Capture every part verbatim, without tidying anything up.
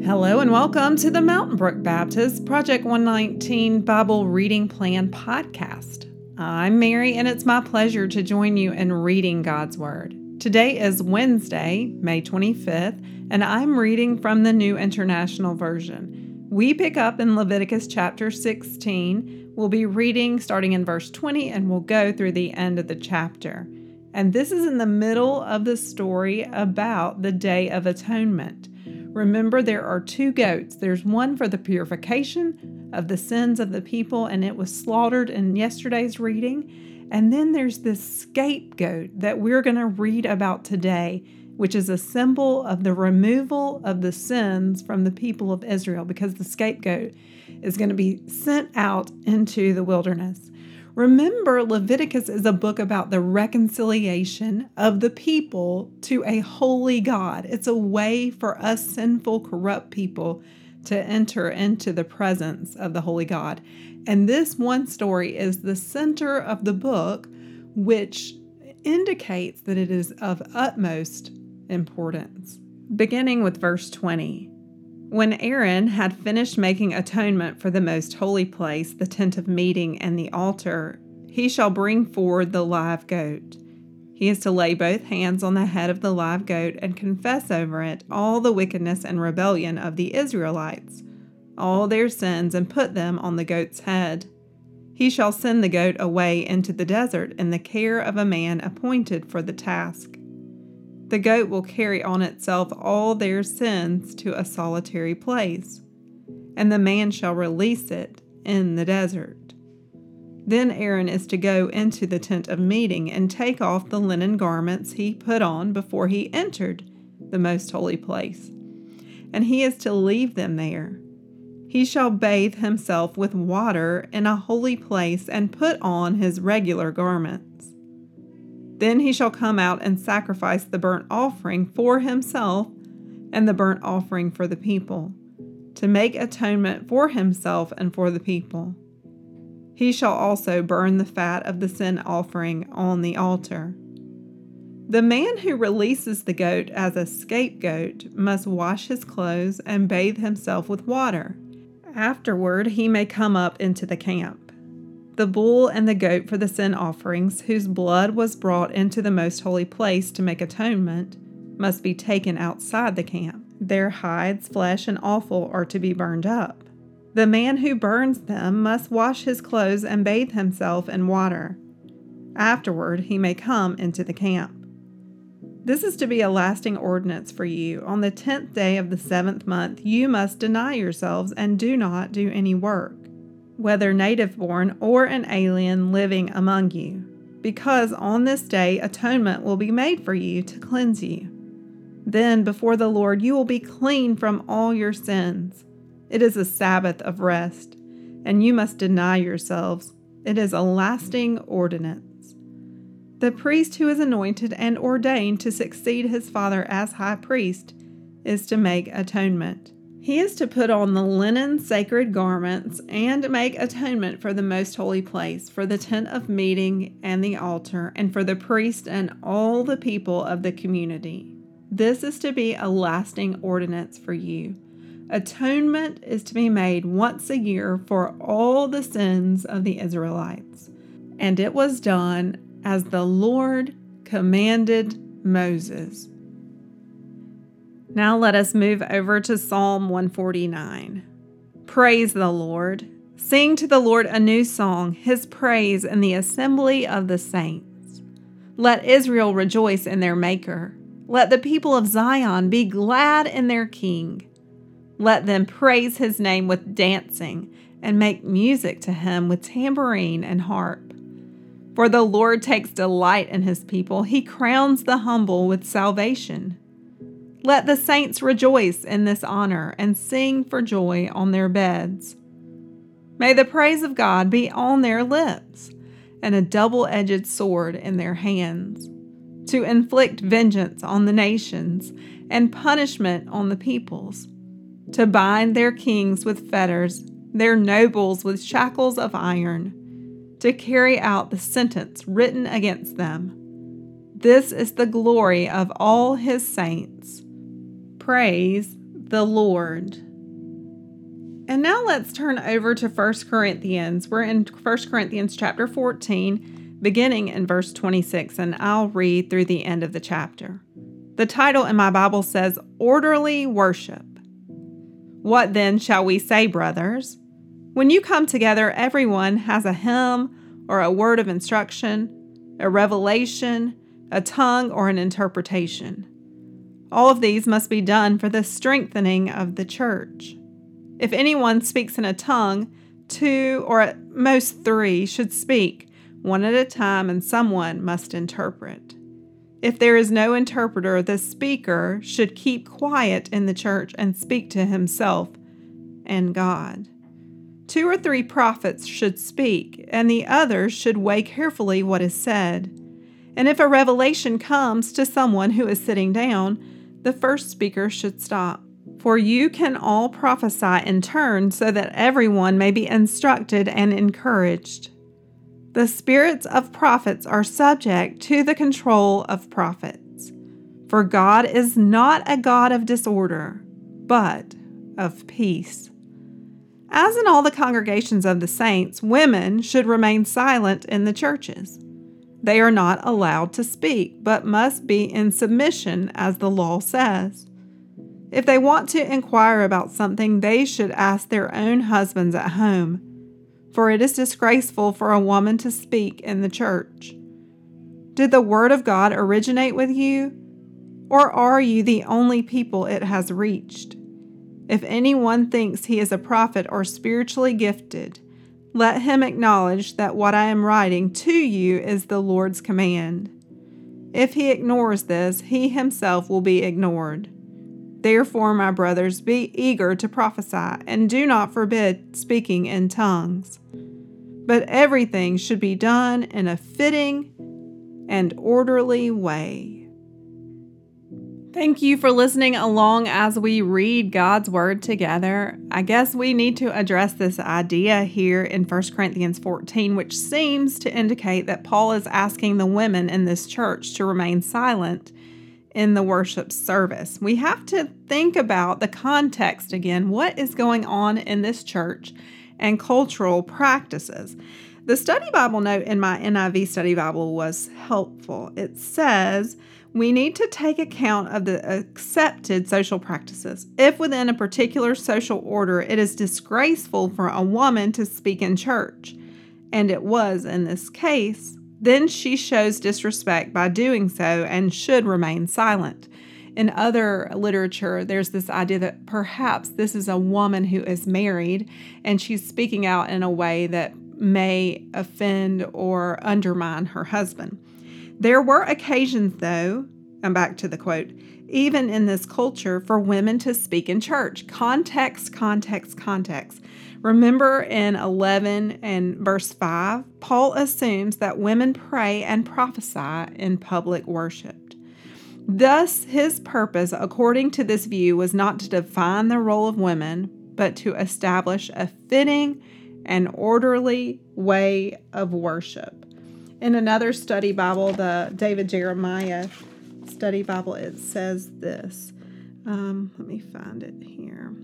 Hello and welcome to the Mountain Brook Baptist Project one nineteen Bible Reading Plan podcast. I'm Mary and it's my pleasure to join you in reading God's Word. Today is Wednesday, May twenty-fifth, and I'm reading from the New International Version. We pick up in Leviticus chapter sixteen. We'll be reading starting in verse twenty and we'll go through the end of the chapter. And this is in the middle of the story about the Day of Atonement. Remember, there are two goats. There's one for the purification of the sins of the people, and it was slaughtered in yesterday's reading. And then there's this scapegoat that we're going to read about today, which is a symbol of the removal of the sins from the people of Israel, because the scapegoat is going to be sent out into the wilderness. Remember, Leviticus is a book about the reconciliation of the people to a holy God. It's a way for us sinful, corrupt people to enter into the presence of the holy God. And this one story is the center of the book, which indicates that it is of utmost importance. Beginning with verse twenty. When Aaron had finished making atonement for the most holy place, the tent of meeting, and the altar, he shall bring forward the live goat. He is to lay both hands on the head of the live goat and confess over it all the wickedness and rebellion of the Israelites, all their sins, and put them on the goat's head. He shall send the goat away into the desert in the care of a man appointed for the task. The goat will carry on itself all their sins to a solitary place, and the man shall release it in the desert. Then Aaron is to go into the tent of meeting and take off the linen garments he put on before he entered the most holy place, and he is to leave them there. He shall bathe himself with water in a holy place and put on his regular garments. Then he shall come out and sacrifice the burnt offering for himself and the burnt offering for the people, to make atonement for himself and for the people. He shall also burn the fat of the sin offering on the altar. The man who releases the goat as a scapegoat must wash his clothes and bathe himself with water. Afterward, he may come up into the camp. The bull and the goat for the sin offerings, whose blood was brought into the most holy place to make atonement, must be taken outside the camp. Their hides, flesh, and offal are to be burned up. The man who burns them must wash his clothes and bathe himself in water. Afterward, he may come into the camp. This is to be a lasting ordinance for you. On the tenth day of the seventh month, you must deny yourselves and do not do any work, whether native-born or an alien living among you, because on this day atonement will be made for you to cleanse you. Then before the Lord you will be clean from all your sins. It is a Sabbath of rest, and you must deny yourselves. It is a lasting ordinance. The priest who is anointed and ordained to succeed his father as high priest is to make atonement. He is to put on the linen sacred garments and make atonement for the most holy place, for the tent of meeting and the altar, and for the priest and all the people of the community. This is to be a lasting ordinance for you. Atonement is to be made once a year for all the sins of the Israelites. And it was done as the Lord commanded Moses. Now let us move over to Psalm one forty-nine. Praise the Lord. Sing to the Lord a new song, his praise in the assembly of the saints. Let Israel rejoice in their Maker. Let the people of Zion be glad in their King. Let them praise his name with dancing and make music to him with tambourine and harp. For the Lord takes delight in his people. He crowns the humble with salvation. Let the saints rejoice in this honor and sing for joy on their beds. May the praise of God be on their lips and a double-edged sword in their hands, to inflict vengeance on the nations and punishment on the peoples, to bind their kings with fetters, their nobles with shackles of iron, to carry out the sentence written against them. This is the glory of all his saints. Praise the Lord. And now let's turn over to First Corinthians. We're in First Corinthians chapter fourteen, beginning in verse twenty-six, and I'll read through the end of the chapter. The title in my Bible says, Orderly Worship. What then shall we say, brothers? When you come together, everyone has a hymn or a word of instruction, a revelation, a tongue, or an interpretation. All of these must be done for the strengthening of the church. If anyone speaks in a tongue, two or at most three should speak, one at a time, and someone must interpret. If there is no interpreter, the speaker should keep quiet in the church and speak to himself and God. Two or three prophets should speak, and the others should weigh carefully what is said. And if a revelation comes to someone who is sitting down, the first speaker should stop. For you can all prophesy in turn so that everyone may be instructed and encouraged. The spirits of prophets are subject to the control of prophets. For God is not a God of disorder, but of peace. As in all the congregations of the saints, women should remain silent in the churches. They are not allowed to speak, but must be in submission, as the law says. If they want to inquire about something, they should ask their own husbands at home, for it is disgraceful for a woman to speak in the church. Did the word of God originate with you, or are you the only people it has reached? If anyone thinks he is a prophet or spiritually gifted, let him acknowledge that what I am writing to you is the Lord's command. If he ignores this, he himself will be ignored. Therefore, my brothers, be eager to prophesy, and do not forbid speaking in tongues. But everything should be done in a fitting and orderly way. Thank you for listening along as we read God's Word together. I guess we need to address this idea here in First Corinthians fourteen, which seems to indicate that Paul is asking the women in this church to remain silent in the worship service. We have to think about the context again. What is going on in this church and cultural practices? The study Bible note in my N I V study Bible was helpful. It says, we need to take account of the accepted social practices. If within a particular social order it is disgraceful for a woman to speak in church, and it was in this case, then she shows disrespect by doing so and should remain silent. In other literature, there's this idea that perhaps this is a woman who is married and she's speaking out in a way that may offend or undermine her husband. There were occasions, though, I'm back to the quote, even in this culture, for women to speak in church. Context, context, context. Remember in eleven and verse five, Paul assumes that women pray and prophesy in public worship. Thus, his purpose, according to this view, was not to define the role of women, but to establish a fitting and orderly way of worship. In another study Bible, the David Jeremiah study Bible, it says this. Um, let me find it here.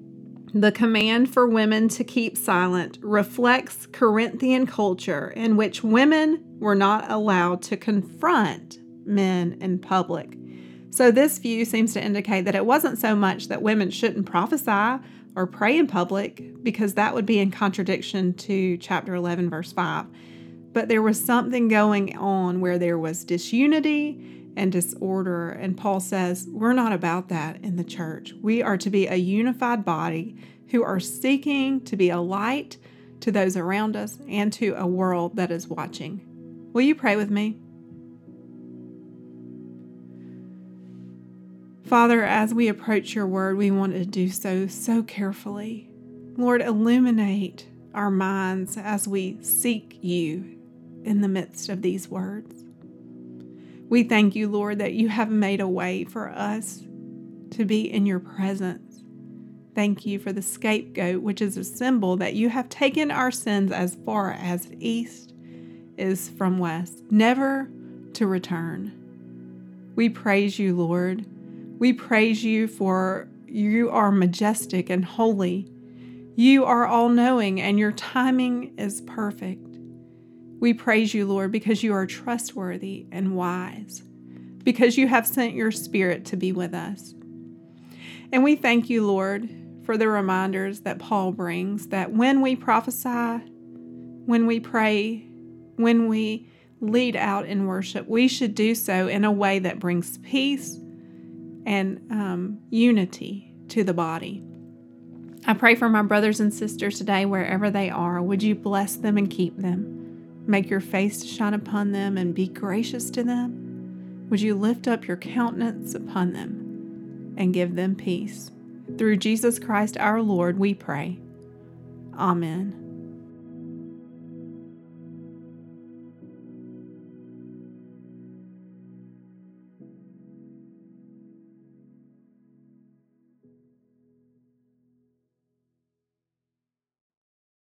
The command for women to keep silent reflects Corinthian culture in which women were not allowed to confront men in public. So this view seems to indicate that it wasn't so much that women shouldn't prophesy or pray in public, because that would be in contradiction to chapter eleven, verse five. But there was something going on where there was disunity and disorder. And Paul says, we're not about that in the church. We are to be a unified body who are seeking to be a light to those around us and to a world that is watching. Will you pray with me? Father, as we approach your word, we want to do so so carefully. Lord, illuminate our minds as we seek you in the midst of these words. We thank you, Lord, that you have made a way for us to be in your presence. Thank you for the scapegoat, which is a symbol that you have taken our sins as far as east is from west, never to return. We praise you, Lord. We praise you for you are majestic and holy. You are all-knowing, and your timing is perfect. We praise you, Lord, because you are trustworthy and wise, because you have sent your Spirit to be with us. And we thank you, Lord, for the reminders that Paul brings, that when we prophesy, when we pray, when we lead out in worship, we should do so in a way that brings peace and um, unity to the body. I pray for my brothers and sisters today, wherever they are. Would you bless them and keep them? Make your face to shine upon them and be gracious to them. Would you lift up your countenance upon them and give them peace? Through Jesus Christ our Lord, we pray. Amen.